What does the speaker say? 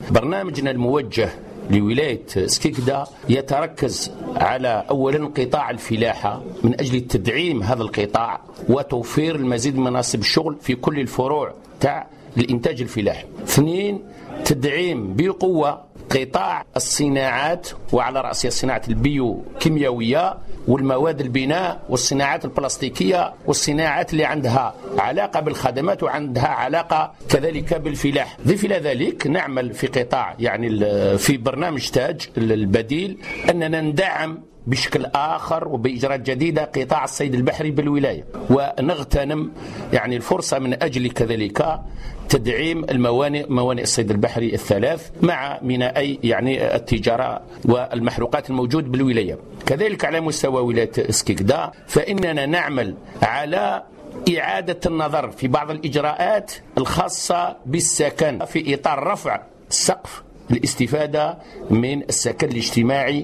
برنامجنا الموجه لولاية سكيكدا يتركز على أولا قطاع الفلاحة من أجل تدعيم هذا القطاع وتوفير المزيد من مناصب الشغل في كل الفروع تاع الإنتاج الفلاحي. 2 تدعيم بقوة قطاع الصناعات وعلى رأسها الصناعة البيوكيميائية والمواد البناء والصناعات البلاستيكية والصناعات اللي عندها علاقة بالخدمات وعندها علاقة كذلك بالفلاح. ضيف إلى ذلك نعمل في قطاع يعني في برنامج تاج البديل أننا ندعم بشكل آخر وبإجراءات جديدة قطاع الصيد البحري بالولاية، ونغتنم يعني الفرصة من أجل كذلك تدعيم موانئ الصيد البحري الثلاث مع مينائي يعني التجارة والمحروقات الموجود بالولاية. كذلك على مستوى ولاية سكيكدا فإننا نعمل على إعادة النظر في بعض الإجراءات الخاصة بالسكن في إطار رفع سقف الاستفادة من السكن الاجتماعي